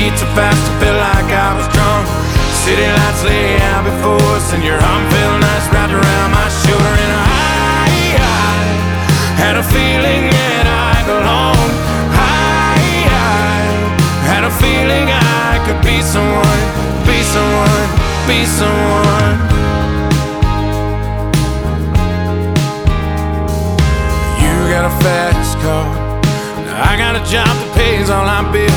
beat too fast to feel like I was drunk. City lights lay out before us, and your arm felt nice wrapped around my shoulder. And I had a feeling that I belonged. I had a feeling I could be someone, be someone, be someone. You got a fast car, I got a job that pays all my bills.